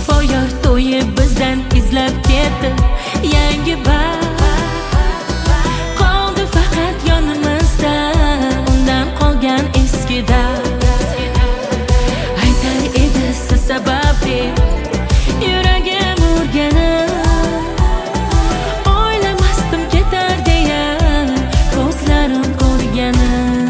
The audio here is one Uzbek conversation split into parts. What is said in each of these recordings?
Befoyor to'yib bizdan izlab ketdi yangi baxt. Qoldi faqat yonimizda undan qolgan eski dard. Aytar edi siz sababli yuragim urganib, o'ylamasdim ketar deya ko'zlarim ko'rganim.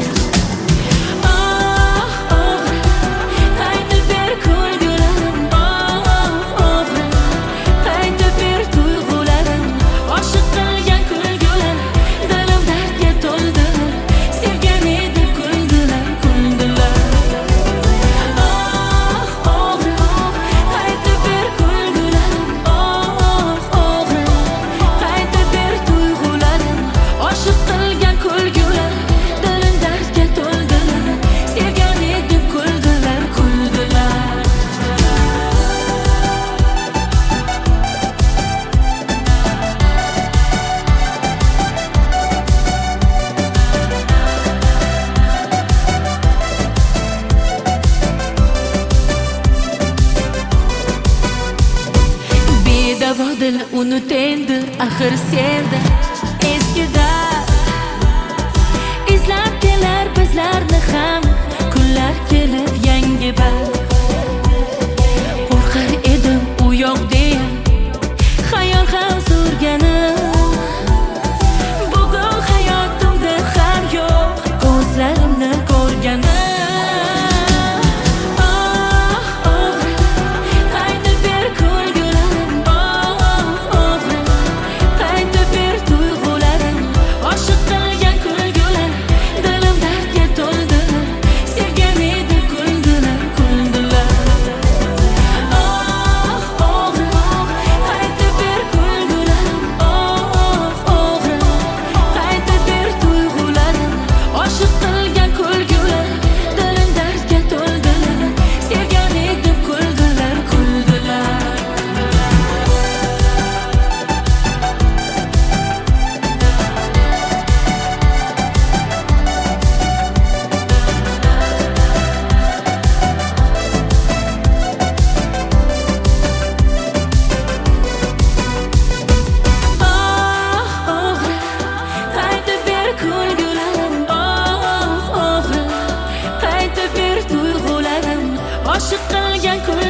Dil unutendi axir senda eski dard. Izlab kelar bizlarni ham kunlar kelib yangi baxt. Qo'rqar edim u yoq deya xayol ham surganim. Bugun hayotimda ham yo'q ko'zlarimni ko'rganim. Aşık qilgan